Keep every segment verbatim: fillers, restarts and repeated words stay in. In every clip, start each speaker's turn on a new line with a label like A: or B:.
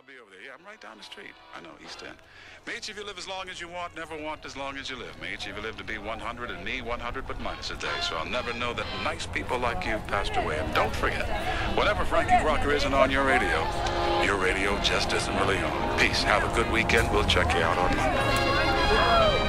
A: I'll be over there. Yeah, I'm right down the street. I know, East End. May each of you live as long as you want, never want as long as you live. May each of you live to be one hundred, and me one hundred but minus a day. So I'll never know that nice people like you passed away. And don't forget, whatever Frankie Crocker isn't on your radio, your radio just isn't really on. Peace. Have a good weekend. We'll check you out on Monday.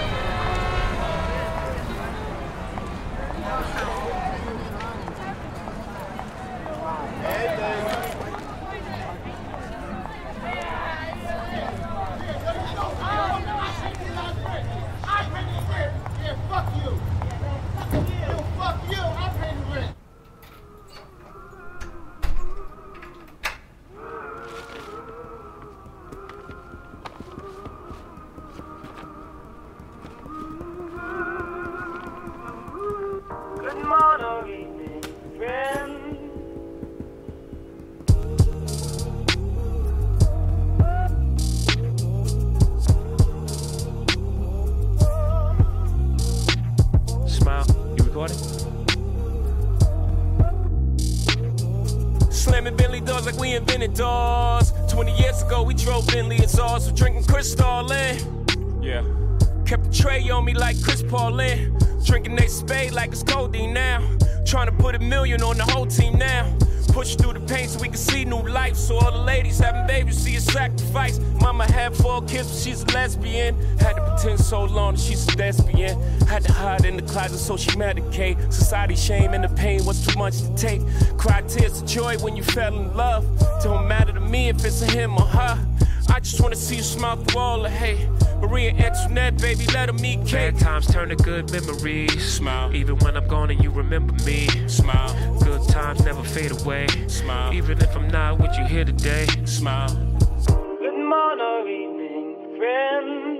B: Slamming Bentley doors like we invented doors. twenty years ago, we drove Bentley exhaust. We're drinking Cristal in. Yeah. Kept the tray on me like Chris Paulin. Drinking they spade like it's codeine now. Trying to put a million on the whole team now. Push through the pain so we can see new life. So all the ladies having babies see a sacrifice. Mama had four kids, but she's a lesbian. Had to pretend so long that she's a thespian. Had to hide in the closet so she medicate. Society shame and the pain was too much to take. Cried tears of joy when you fell in love. Don't matter to me if it's a him or her. I just wanna see you smile through all the hate. Maria Antoinette, baby, let her meet Kate.
C: Bad times turn to good memories. Smile. Even when I'm gone and you remember me. Smile. Good times never fade away. Smile. Even if I'm not with you here today. Smile.
D: Good morning, evening, friend.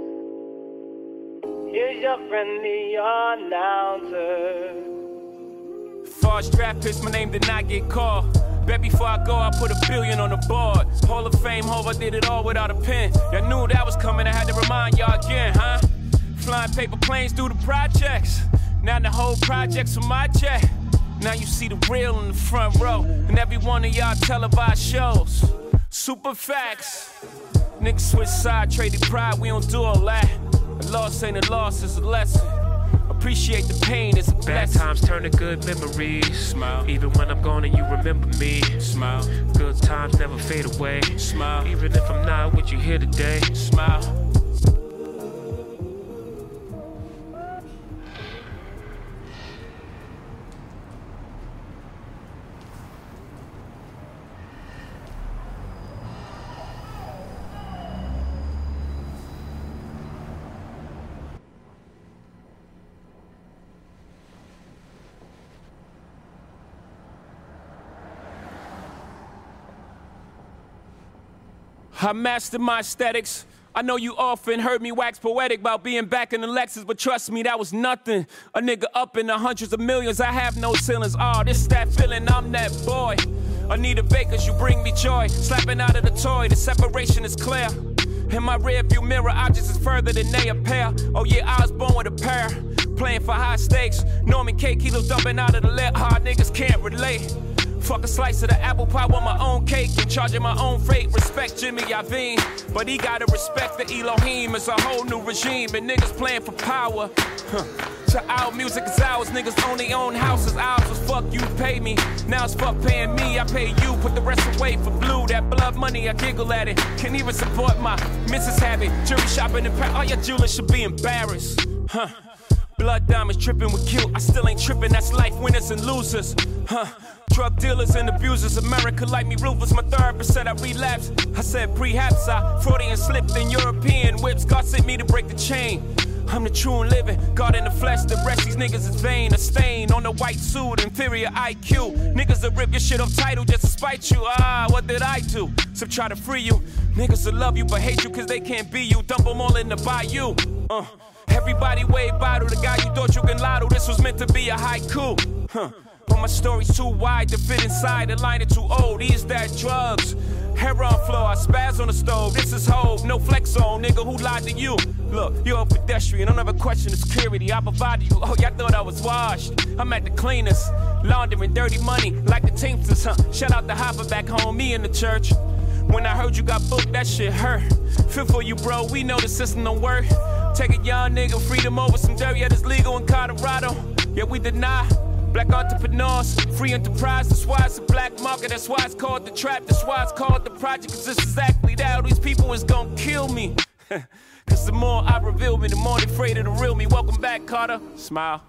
D: Here's your friendly announcer.
B: Farge draft picks, my name did not get called. Bet before I go, I put a billion on the board. Hall of Fame, Hov, I did it all without a pen. Y'all knew that was coming, I had to remind y'all again, huh? Flying paper planes through the projects. Now the whole project's on my check. Now you see the real in the front row. And every one of y'all televised shows. Super facts. Niggas switch side, traded pride, we don't do all that. A loss ain't a loss, it's a lesson. Appreciate the pain, it's a blessing.
C: Bad times turn to good memories. Smile. Even when I'm gone and you remember me. Smile. Good times never fade away. Smile. Even if I'm not with you here today. Smile.
B: I mastered my aesthetics. I know you often heard me wax poetic about being back in the Lexus, but trust me, that was nothing. A nigga up in the hundreds of millions, I have no ceilings. Oh, this that feeling, I'm that boy. Anita Baker's, you bring me joy. Slapping out of the toy, the separation is clear. In my rearview mirror, objects is further than they appear. Oh yeah, I was born with a pair. Playing for high stakes. Norman K. Kilos dumping out of the lip. Hard niggas can't relate. Fuck a slice of the apple pie, want my own cake and charging my own freight. Respect Jimmy Iovine, but he gotta respect the Elohim. It's a whole new regime, and niggas playing for power. Huh. So our music is ours, niggas only own houses. Ours was fuck you, pay me. Now it's fuck paying me, I pay you. Put the rest away for blue, that blood money, I giggle at it. Can't even support my missus habit. Jewelry shopping in Paris, all your jewelers should be embarrassed. Huh. Blood diamonds tripping with cute, I still ain't tripping, that's life, winners and losers. Huh. Drug dealers and abusers, America like me ruthless. My therapist said I relapsed. I said prehaps I Freudian slipped in European whips. God sent me to break the chain. I'm the true and living, God in the flesh. The rest these niggas is vain. A stain on the white suit, inferior I Q. Niggas that rip your shit off title just to spite you. Ah, what did I do? So try to free you. Niggas that love you but hate you cause they can't be you. Dump them all in the bayou. Uh, everybody wave bottle. The guy you thought you can lotto. This was meant to be a haiku. Huh. But my story's too wide to fit inside. The line is too old. Is that drugs? Hair on floor, I spaz on the stove. This is hope, no flex on, nigga. Who lied to you? Look, you're a pedestrian. Don't ever question the security. I provide you. Oh, y'all thought I was washed. I'm at the cleaners, laundering dirty money like the Teamsters. Huh? Shout out to Hopper back home, me in the church. When I heard you got booked, that shit hurt. Feel for you, bro, we know the system don't work. Take a young nigga, freedom over some dirt, yet it's legal in Colorado. Yet we deny black entrepreneurs, free enterprise, that's why it's a black market, that's why it's called the trap, that's why it's called the project, cause it's exactly that. These people is gonna kill me. Cause the more I reveal me, the more they afraid of the real me. Welcome back, Carter. Smile.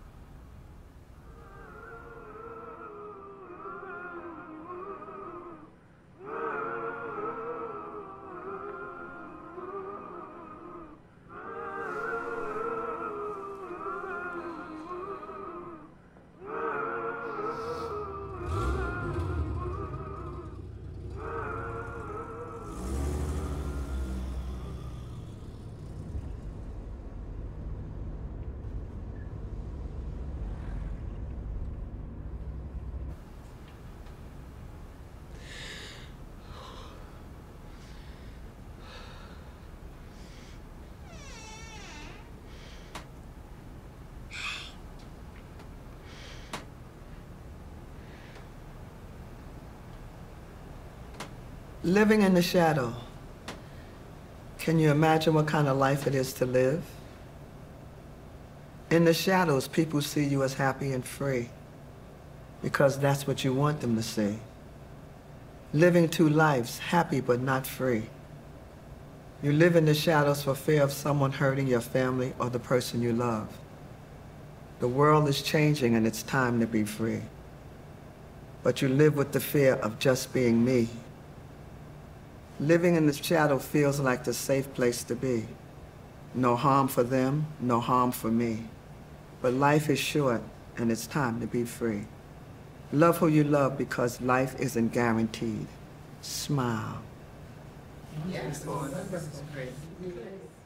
E: Living in the shadow. Can you imagine what kind of life it is to live? In the shadows, people see you as happy and free because that's what you want them to see. Living two lives, happy but not free. You live in the shadows for fear of someone hurting your family or the person you love. The world is changing and it's time to be free. But you live with the fear of just being me. Living in the shadow feels like the safe place to be. No harm for them, no harm for me. But life is short, and it's time to be free. Love who you love because life isn't guaranteed. Smile.
F: Yes.